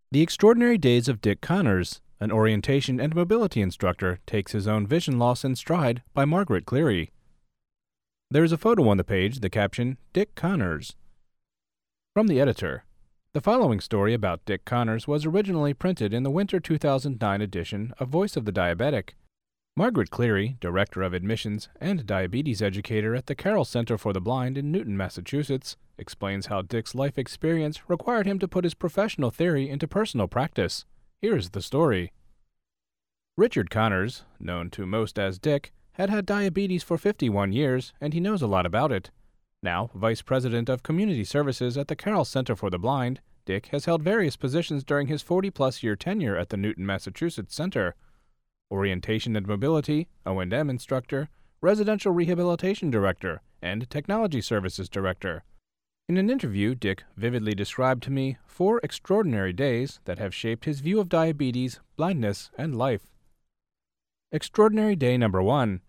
The Extraordinary Days of Dick Connors, an orientation and mobility instructor, takes his own vision loss in stride by Margaret Cleary. There is a photo on the page, the caption, Dick Connors. From the editor. The following story about Dick Connors was originally printed in the winter 2009 edition of Voice of the Diabetic. Margaret Cleary, Director of Admissions and Diabetes Educator at the Carroll Center for the Blind in Newton, Massachusetts, explains how Dick's life experience required him to put his professional theory into personal practice. Here is the story. Richard Connors, known to most as Dick, had had diabetes for 51 years, and he knows a lot about it. Now, Vice President of Community Services at the Carroll Center for the Blind, Dick has held various positions during his 40-plus year tenure at the Newton, Massachusetts Center. Orientation and Mobility, O&M Instructor, Residential Rehabilitation Director, and Technology Services Director. In an interview, Dick vividly described to me 4 extraordinary days that have shaped his view of diabetes, blindness, and life. Extraordinary Day Number 1.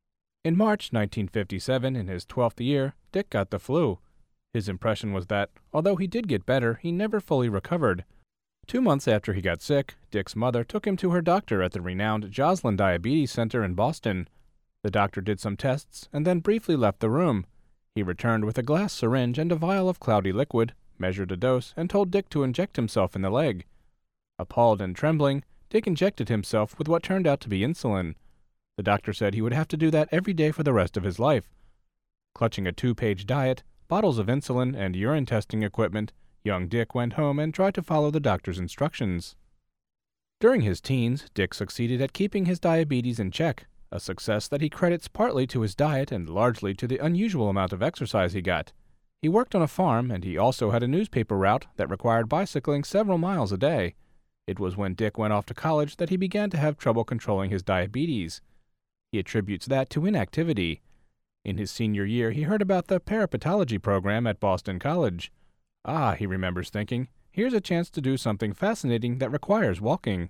In March 1957, in his 12th year, Dick got the flu. His impression was that, although he did get better, he never fully recovered. 2 months after he got sick, Dick's mother took him to her doctor at the renowned Joslin Diabetes Center in Boston. The doctor did some tests and then briefly left the room. He returned with a glass syringe and a vial of cloudy liquid, measured a dose, and told Dick to inject himself in the leg. Appalled and trembling, Dick injected himself with what turned out to be insulin. The doctor said he would have to do that every day for the rest of his life. Clutching a 2-page diet, bottles of insulin, and urine testing equipment, young Dick went home and tried to follow the doctor's instructions. During his teens, Dick succeeded at keeping his diabetes in check, a success that he credits partly to his diet and largely to the unusual amount of exercise he got. He worked on a farm, and he also had a newspaper route that required bicycling several miles a day. It was when Dick went off to college that he began to have trouble controlling his diabetes. He attributes that to inactivity. In his senior year, he heard about the parapatology program at Boston College. Ah, he remembers thinking, here's a chance to do something fascinating that requires walking.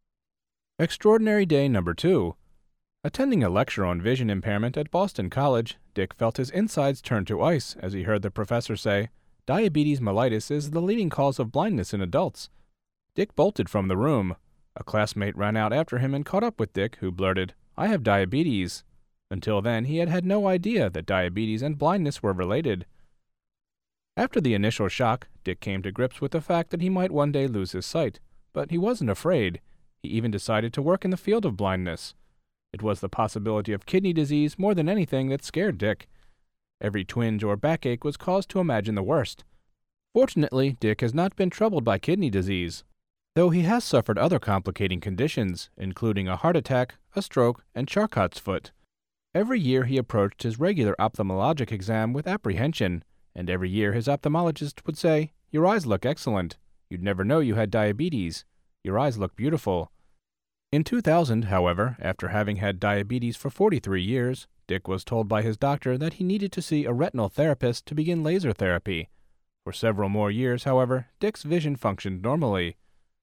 Extraordinary Day Number 2. Attending a lecture on vision impairment at Boston College, Dick felt his insides turn to ice as he heard the professor say, "Diabetes mellitus is the leading cause of blindness in adults." Dick bolted from the room. A classmate ran out after him and caught up with Dick, who blurted, "I have diabetes." Until then, he had had no idea that diabetes and blindness were related. After the initial shock, Dick came to grips with the fact that he might one day lose his sight, but he wasn't afraid. He even decided to work in the field of blindness. It was the possibility of kidney disease more than anything that scared Dick. Every twinge or backache was cause to imagine the worst. Fortunately, Dick has not been troubled by kidney disease, though he has suffered other complicating conditions, including a heart attack, a stroke, and Charcot's foot. Every year he approached his regular ophthalmologic exam with apprehension, and every year his ophthalmologist would say, "Your eyes look excellent. You'd never know you had diabetes. Your eyes look beautiful." In 2000, however, after having had diabetes for 43 years, Dick was told by his doctor that he needed to see a retinal therapist to begin laser therapy. For several more years, however, Dick's vision functioned normally.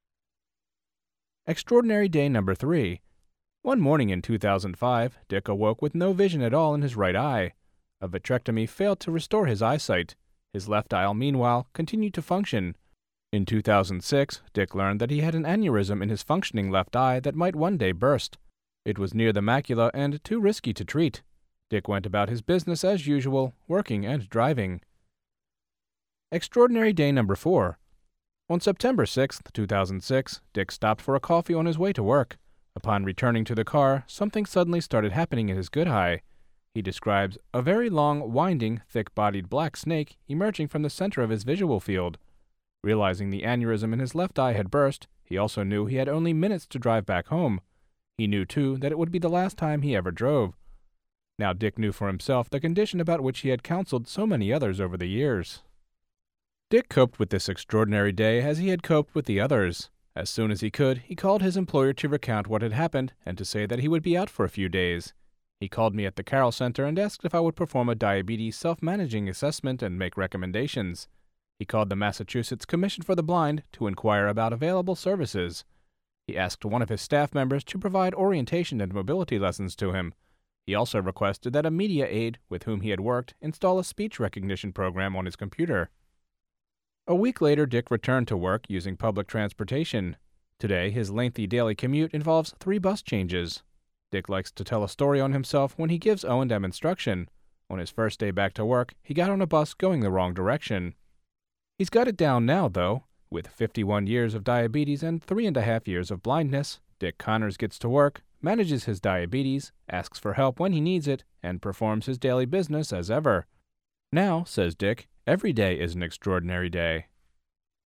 Extraordinary Day Number 3. One morning in 2005, Dick awoke with no vision at all in his right eye. A vitrectomy failed to restore his eyesight. His left eye, meanwhile, continued to function. In 2006, Dick learned that he had an aneurysm in his functioning left eye that might one day burst. It was near the macula and too risky to treat. Dick went about his business as usual, working and driving. Extraordinary Day Number 4. On September 6, 2006, Dick stopped for a coffee on his way to work. Upon returning to the car, something suddenly started happening in his good eye. He describes a very long, winding, thick-bodied black snake emerging from the center of his visual field. Realizing the aneurysm in his left eye had burst, he also knew he had only minutes to drive back home. He knew, too, that it would be the last time he ever drove. Now Dick knew for himself the condition about which he had counseled so many others over the years. Dick coped with this extraordinary day as he had coped with the others. As soon as he could, he called his employer to recount what had happened and to say that he would be out for a few days. He called me at the Carroll Center and asked if I would perform a diabetes self-managing assessment and make recommendations. He called the Massachusetts Commission for the Blind to inquire about available services. He asked one of his staff members to provide orientation and mobility lessons to him. He also requested that a media aide with whom he had worked install a speech recognition program on his computer. A week later, Dick returned to work using public transportation. Today, his lengthy daily commute involves 3 bus changes. Dick likes to tell a story on himself when he gives O&M instruction. On his first day back to work, he got on a bus going the wrong direction. He's got it down now, though. With 51 years of diabetes and 3.5 years of blindness, Dick Connors gets to work, manages his diabetes, asks for help when he needs it, and performs his daily business as ever. Now, says Dick, every day is an extraordinary day.